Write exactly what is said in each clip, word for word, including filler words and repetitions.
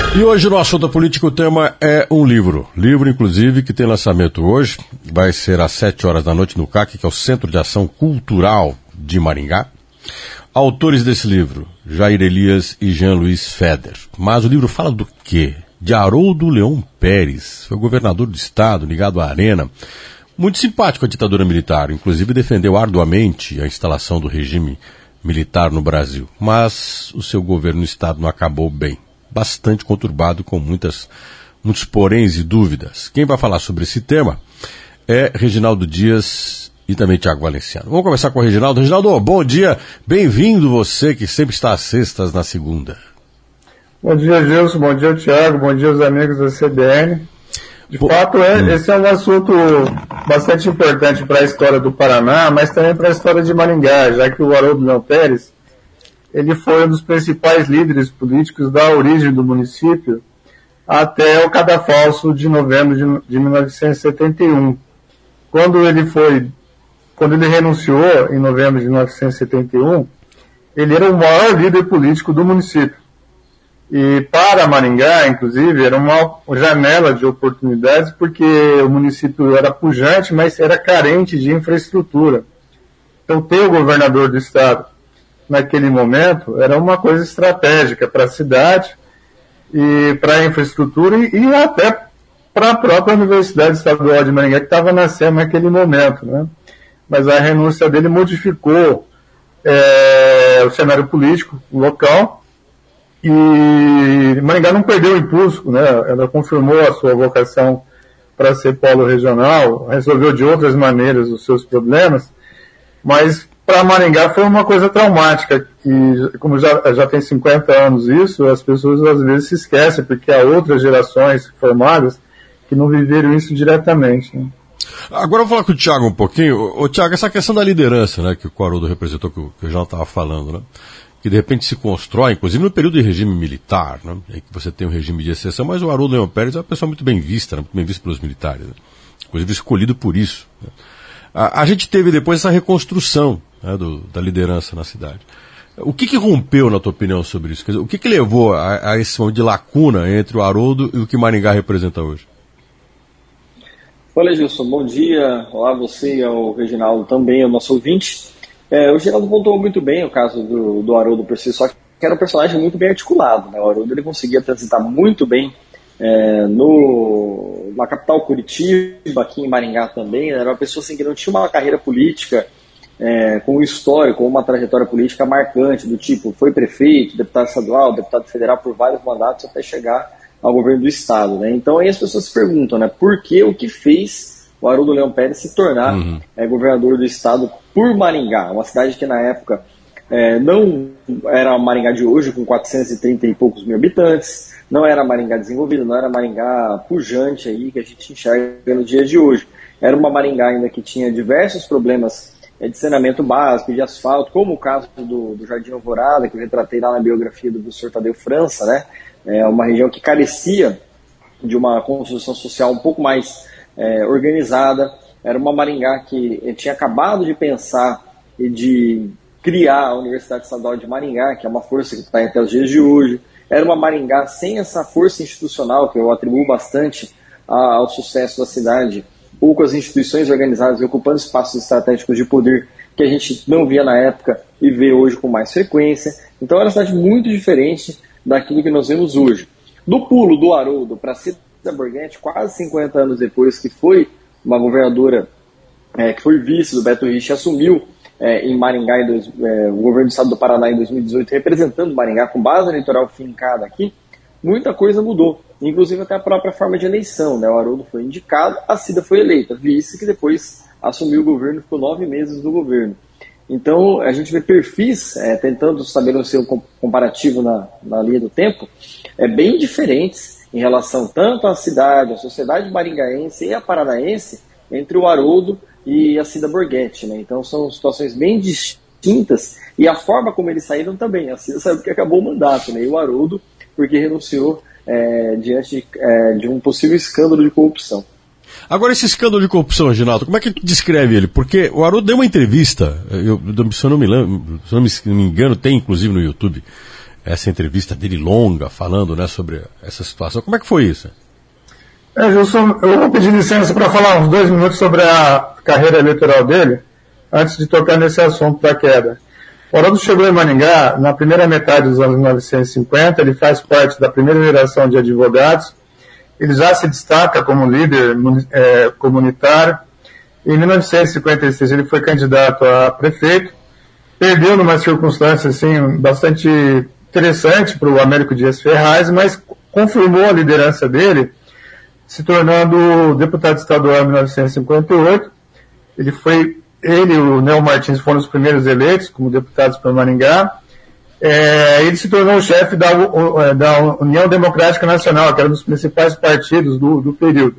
E hoje o nosso assunto político, o tema é um livro. Livro, inclusive, que tem lançamento hoje. Vai ser às sete horas da noite no C A C, que é o Centro de Ação Cultural de Maringá. Autores desse livro, Jair Elias e Jean Luiz Feder. Mas o livro fala do quê? De Haroldo Leão Pérez. Foi governador do estado, ligado à Arena. Muito simpático à ditadura militar. Inclusive defendeu arduamente a instalação do regime militar no Brasil. Mas o seu governo no estado não acabou bem. Bastante conturbado, com muitas, muitos poréns e dúvidas. Quem vai falar sobre esse tema é Reginaldo Dias e também Tiago Valenciano. Vamos começar com o Reginaldo. Reginaldo, bom dia, bem-vindo você que sempre está às sextas na segunda. Bom dia, Gilson, bom dia, Tiago, bom dia aos amigos da C B N. De Pô, fato, é, hum. esse é um assunto bastante importante para a história do Paraná, mas também para a história de Maringá, já que o Haroldo Leão Pérez ele foi um dos principais líderes políticos da origem do município até o cadafalso de novembro de, de mil novecentos e setenta e um. Quando ele foi, quando ele renunciou em novembro de mil novecentos e setenta e um, ele era o maior líder político do município. E para Maringá, inclusive, era uma janela de oportunidades, porque o município era pujante, mas era carente de infraestrutura. Então, ter o governador do estado naquele momento, era uma coisa estratégica para a cidade e para a infraestrutura e, e até para a própria Universidade Estadual de Maringá, que estava nascendo naquele momento, né? Mas a renúncia dele modificou é, o cenário político local e Maringá não perdeu o impulso, né? Ela confirmou a sua vocação para ser polo regional, resolveu de outras maneiras os seus problemas, mas para Maringá foi uma coisa traumática, e como já, já tem cinquenta anos isso, as pessoas às vezes se esquecem, porque há outras gerações formadas que não viveram isso diretamente, né? Agora eu vou falar com o Tiago um pouquinho. Ô, Tiago, essa questão da liderança, né, que o Haroldo representou, que eu, que eu já estava falando, né, que de repente se constrói, inclusive no período de regime militar, né, em que você tem um regime de exceção, mas o Haroldo Leão Pérez é uma pessoa muito bem vista, né, muito bem vista pelos militares, né, inclusive escolhido por isso, né. A, a gente teve depois essa reconstrução, né, do, da liderança na cidade. O que que rompeu, na tua opinião, sobre isso? Quer dizer, o que que levou a, a esse momento de lacuna entre o Haroldo e o que Maringá representa hoje? Olha, Gilson, bom dia. Olá, você e ao Reginaldo também, ao nosso ouvinte. É, o Reginaldo pontuou muito bem o caso do, do Haroldo por si só, que era um personagem muito bem articulado, né? O Haroldo ele conseguia transitar muito bem É, no, na capital Curitiba, aqui em Maringá também. Era uma pessoa assim, que não tinha uma carreira política é, com um histórico, com uma trajetória política marcante, do tipo, foi prefeito, deputado estadual, deputado federal por vários mandatos até chegar ao governo do estado, né? Então aí as pessoas se perguntam, né, por que o que fez o Haroldo Leão Pérez se tornar uhum. é, governador do estado por Maringá, uma cidade que na época é, não era a Maringá de hoje, com quatrocentos e trinta e poucos mil habitantes, não era Maringá desenvolvido, não era Maringá pujante aí que a gente enxerga no dia de hoje. Era uma Maringá ainda que tinha diversos problemas de saneamento básico, de asfalto, como o caso do, do Jardim Alvorada, que eu retratei lá na biografia do professor Tadeu França, né? É uma região que carecia de uma construção social um pouco mais é, organizada. Era uma Maringá que tinha acabado de pensar e de criar a Universidade Estadual de Maringá, que é uma força que está até os dias de hoje. Era uma Maringá sem essa força institucional, que eu atribuo bastante ao sucesso da cidade, ou com as instituições organizadas e ocupando espaços estratégicos de poder que a gente não via na época e vê hoje com mais frequência. Então era uma cidade muito diferente daquilo que nós vemos hoje. Do pulo do Haroldo para Cida Borghetti, quase cinquenta anos depois, que foi uma governadora, é, que foi vice do Beto Rich, assumiu É, em Maringá, em dois, é, o governo do estado do Paraná em dois mil e dezoito, representando Maringá com base eleitoral fincada aqui, muita coisa mudou, inclusive até a própria forma de eleição, né? O Haroldo foi indicado, a Cida foi eleita, vice que depois assumiu o governo, ficou nove meses no governo. Então a gente vê perfis, é, tentando estabelecer um comparativo na, na linha do tempo, é, bem diferentes em relação tanto à cidade, à sociedade maringaense e a paranaense, entre o Haroldo e a Cida Borghetti, né? Então são situações bem distintas e a forma como eles saíram também. A Cida saiu porque acabou o mandato, né? E o Haroldo porque renunciou é, diante de, é, de um possível escândalo de corrupção. Agora, esse escândalo de corrupção, Reginaldo, como é que descreve ele? Porque o Haroldo deu uma entrevista, eu, se eu não me lembro, se eu não me engano, tem inclusive no YouTube, essa entrevista dele longa, falando, né, sobre essa situação. Como é que foi isso? É, Gilson, eu vou pedir licença para falar uns dois minutos sobre a carreira eleitoral dele, antes de tocar nesse assunto da queda. O Haroldo chegou em Maringá na primeira metade dos anos mil novecentos e cinquenta, ele faz parte da primeira geração de advogados, ele já se destaca como líder é, comunitário. Em mil novecentos e cinquenta e seis ele foi candidato a prefeito, perdeu numa circunstância assim, bastante interessante para o Américo Dias Ferraz, mas confirmou a liderança dele, se tornando deputado estadual em mil novecentos e cinquenta e oito. Ele foi, ele e o Nel Martins foram os primeiros eleitos como deputados para Maringá. É, ele se tornou o chefe da, da União Democrática Nacional, que era um dos principais partidos do, do período.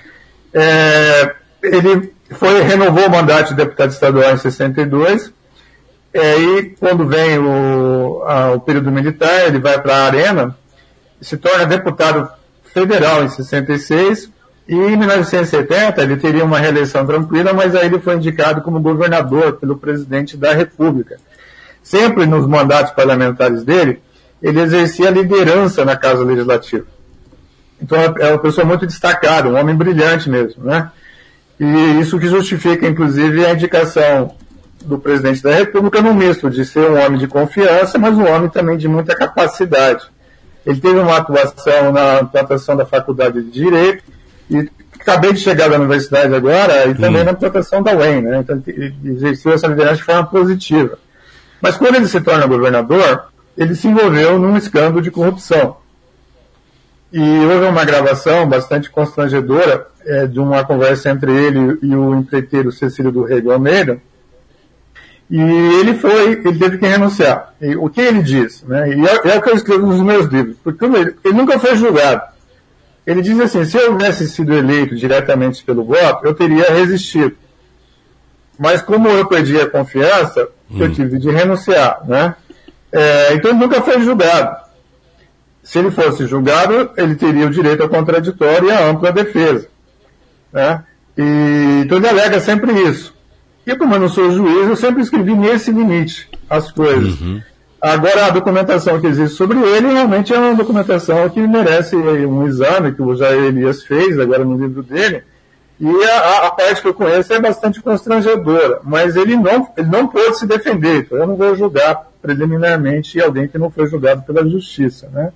É, ele foi, renovou o mandato de deputado estadual em sessenta e dois, é, e quando vem o, a, o período militar, ele vai para a Arena, se torna deputado federal em sessenta e seis, e em mil novecentos e setenta ele teria uma reeleição tranquila, mas aí ele foi indicado como governador pelo presidente da República. Sempre nos mandatos parlamentares dele, ele exercia liderança na Casa Legislativa. Então é uma pessoa muito destacada, um homem brilhante mesmo, né? E isso que justifica, inclusive, a indicação do presidente da República no misto de ser um homem de confiança, mas um homem também de muita capacidade. Ele teve uma atuação na implantação da Faculdade de Direito, e acabei de chegar da universidade agora, e também hum. na implantação da U E M, né? Então ele exerceu essa liderança de forma positiva. Mas quando ele se torna governador, ele se envolveu num escândalo de corrupção. E houve uma gravação bastante constrangedora é, de uma conversa entre ele e o empreiteiro Cecílio do Rego Almeida. E ele foi, ele teve que renunciar. E o que ele diz, né? E é, é o que eu escrevo nos meus livros, porque ele, ele nunca foi julgado. Ele diz assim, se eu tivesse sido eleito diretamente pelo voto, eu teria resistido. Mas como eu perdi a confiança, hum. eu tive de renunciar, né? É, então ele nunca foi julgado. Se ele fosse julgado, ele teria o direito ao contraditório e à ampla defesa, né? E, então ele alega sempre isso. E como eu não sou juiz, eu sempre escrevi nesse limite as coisas. Uhum. Agora, a documentação que existe sobre ele realmente é uma documentação que merece um exame, que o Jair Elias fez agora no livro dele. E a, a parte que eu conheço é bastante constrangedora, mas ele não, ele não pôde se defender, então eu não vou julgar preliminarmente alguém que não foi julgado pela justiça, né?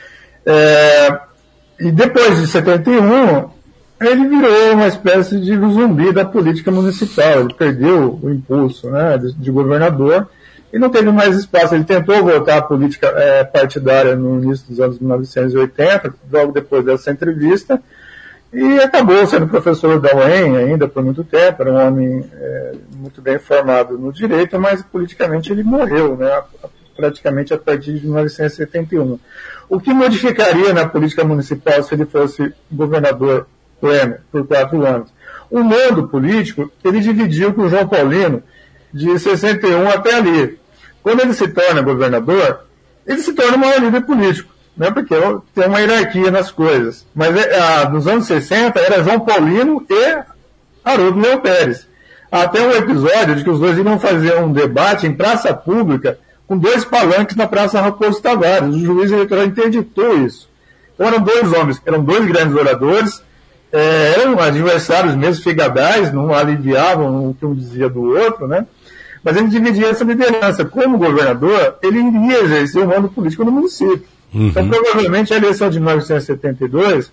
É, e depois de setenta e um, ele virou uma espécie de zumbi da política municipal, ele perdeu o impulso, né, de, de governador e não teve mais espaço. Ele tentou voltar à política é, partidária no início dos anos mil novecentos e oitenta, logo depois dessa entrevista, e acabou sendo professor da U E M ainda por muito tempo, era um homem é, muito bem formado no direito, mas politicamente ele morreu, né, praticamente a partir de mil novecentos e setenta e um. O que modificaria na política municipal se ele fosse governador pleno por quatro anos? O mundo político, ele dividiu com o João Paulino de sessenta e um até ali. Quando ele se torna governador, ele se torna o maior líder político, né, porque tem uma hierarquia nas coisas. Mas ah, nos anos sessenta era João Paulino e Haroldo Leão Pérez. Até um episódio de que os dois iriam fazer um debate em praça pública com dois palanques na Praça Raposo Tavares. O juiz eleitoral interditou isso. Então eram dois homens, eram dois grandes oradores, é, eram adversários mesmo, figadais, não aliviavam o que um dizia do outro, né? Mas ele dividia essa liderança. Como governador, ele iria exercer o mando político no município. Uhum. Então, provavelmente, a eleição de mil novecentos e setenta e dois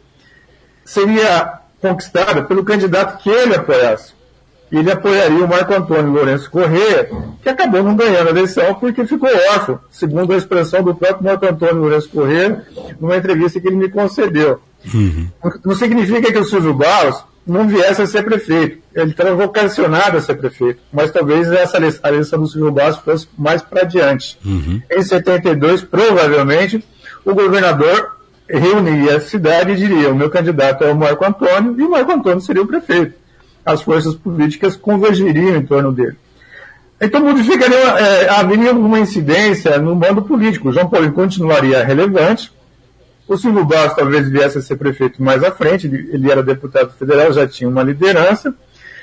seria conquistada pelo candidato que ele apoiasse. E ele apoiaria o Marco Antônio Lourenço Corrêa, que acabou não ganhando a eleição porque ficou órfão, segundo a expressão do próprio Marco Antônio Lourenço Corrêa, numa entrevista que ele me concedeu. Uhum. Não significa que o Silvio Barros não viesse a ser prefeito. Ele estava vocacionado a ser prefeito, mas talvez essa a eleição do Silvio Barros fosse mais para adiante. Uhum. Em setenta e dois, provavelmente, o governador reuniria a cidade e diria: o meu candidato é o Marco Antônio, e o Marco Antônio seria o prefeito. As forças políticas convergiriam em torno dele. Então, modificaria, é, haveria alguma incidência no mando político. O João Paulino continuaria relevante, o Silvio Barros talvez viesse a ser prefeito mais à frente, ele, ele era deputado federal, já tinha uma liderança.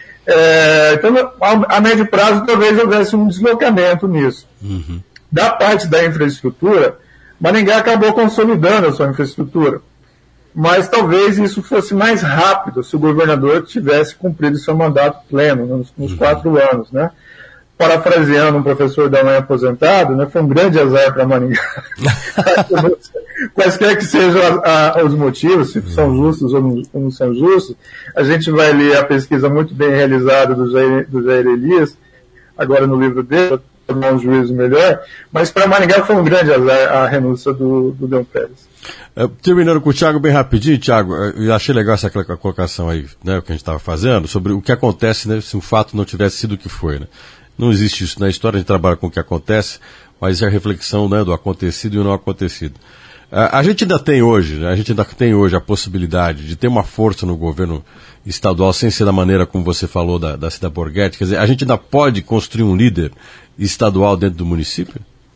É, então, a, a médio prazo, talvez houvesse um deslocamento nisso. Uhum. Da parte da infraestrutura, Maringá acabou consolidando a sua infraestrutura, mas talvez isso fosse mais rápido se o governador tivesse cumprido seu mandato pleno nos, nos quatro anos, né? Parafraseando um professor da manhã aposentado, né, foi um grande azar para Maringá. Quaisquer que sejam a, a, os motivos, se são justos ou não, ou não são justos, a gente vai ler a pesquisa muito bem realizada do Jair, do Jair Elias, agora no livro dele, para tomar um juízo melhor, mas para Maringá foi um grande azar a renúncia do, do Leão Pérez. É, terminando com o Thiago, bem rapidinho, Thiago, eu achei legal essa colocação aí, né, que a gente estava fazendo, sobre o que acontece, né, se o fato não tivesse sido o que foi, né? Não existe isso na história, a gente trabalha com o que acontece, mas é a reflexão, né, do acontecido e o não acontecido. A, a gente ainda tem hoje, né, a gente ainda tem hoje a possibilidade de ter uma força no governo estadual, sem ser da maneira como você falou da, da Cida Borghetti, quer dizer, a gente ainda pode construir um líder estadual dentro do município?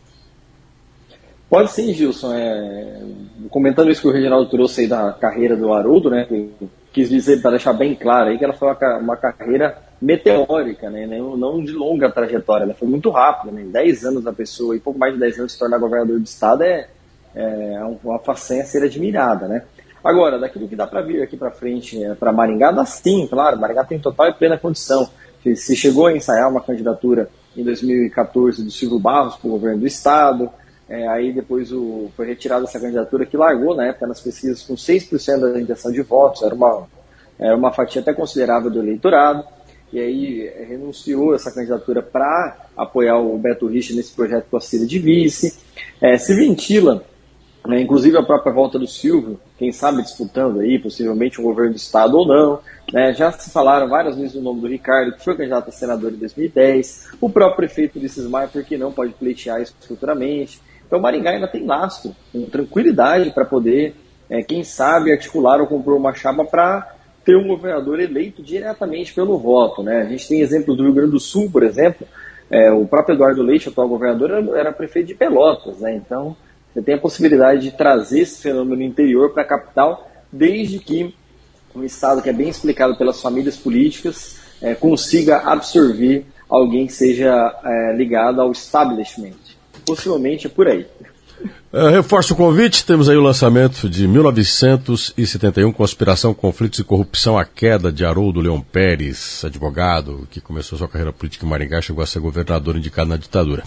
Pode sim, Gilson. É, comentando isso que o Reginaldo trouxe aí da carreira do Haroldo, né, que quis dizer, para deixar bem claro aí, que ela foi uma, uma carreira meteórica, né, não de longa trajetória, ela foi muito rápida, né, dez anos da pessoa, e pouco mais de dez anos se tornar governador do estado é, é uma façanha a ser admirada, né. Agora, daquilo que dá para vir aqui para frente, é, para Maringá, dá sim, claro, Maringá tem total e plena condição. Se chegou a ensaiar uma candidatura em dois mil e quatorze do Silvio Barros para o governo do estado, é, aí depois o, foi retirada essa candidatura que largou na época nas pesquisas com seis por cento da intenção de votos, era uma, era uma fatia até considerável do eleitorado, e aí é, renunciou essa candidatura para apoiar o Beto Richa nesse projeto com a Cida de vice. É, se ventila, né, inclusive a própria volta do Silvio, quem sabe disputando aí, possivelmente um governo do estado ou não, né, já se falaram várias vezes o nome do Ricardo, que foi candidato a senador em dois mil e dez, o próprio prefeito de Cismar, por que não, pode pleitear isso futuramente. Então Maringá ainda tem lastro, com tranquilidade para poder, é, quem sabe, articular ou compor uma chapa para ter um governador eleito diretamente pelo voto, né? A gente tem exemplos do Rio Grande do Sul, por exemplo, é, o próprio Eduardo Leite, atual governador, era, era prefeito de Pelotas, né? Então você tem a possibilidade de trazer esse fenômeno interior para a capital, desde que um estado que é bem explicado pelas famílias políticas é, consiga absorver alguém que seja é, ligado ao establishment. Possivelmente é por aí. Uh, reforço o convite, temos aí o lançamento de mil novecentos e setenta e um, Conspiração, Conflitos e Corrupção, a queda de Haroldo Leão Pérez, advogado que começou sua carreira política em Maringá, chegou a ser governador indicado na ditadura.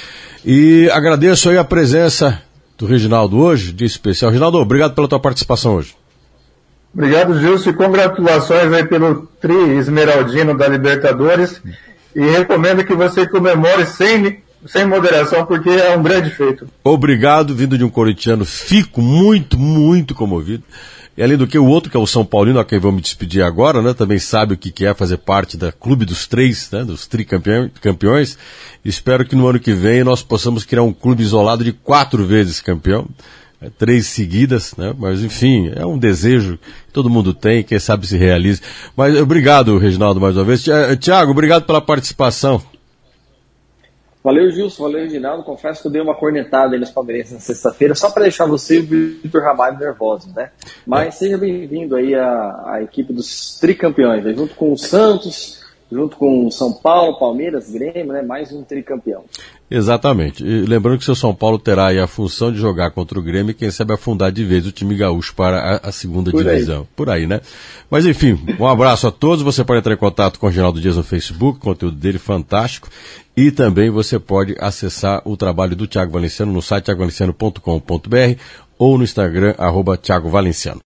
E agradeço aí a presença do Reginaldo hoje, de especial. Reginaldo, obrigado pela tua participação hoje. Obrigado, Gilson, e congratulações aí pelo tri esmeraldino da Libertadores, e recomendo que você comemore sem... sem moderação, porque é um grande feito. Obrigado, vindo de um corintiano, fico muito, muito comovido. E além do que, o outro, que é o São Paulino, a quem vou me despedir agora, né, também sabe o que, que é fazer parte da clube dos três, né, dos tricampeões. Espero que no ano que vem nós possamos criar um clube isolado de quatro vezes campeão, é, três seguidas, né, mas enfim, é um desejo que todo mundo tem, quem sabe se realize. Mas obrigado, Reginaldo, mais uma vez. Tiago, obrigado pela participação. Valeu, Gilson, valeu, Reginaldo. Confesso que eu dei uma cornetada aí nos palmeirenses na sexta-feira, só para deixar você e o Vitor Ramalho nervosos, né? Mas é. Seja bem-vindo aí à, à equipe dos tricampeões, né? Junto com o Santos, junto com o São Paulo, Palmeiras, Grêmio, né? Mais um tricampeão. Exatamente. E lembrando que o seu São Paulo terá aí a função de jogar contra o Grêmio e quem sabe afundar de vez o time gaúcho para a, a segunda Por divisão. Aí. Por aí, né? Mas enfim, um abraço a todos. Você pode entrar em contato com o Reginaldo Dias no Facebook, o conteúdo dele fantástico. E também você pode acessar o trabalho do Thiago Valenciano no site thiago valenciano ponto com ponto b r ou no Instagram, arroba Thiago Valenciano.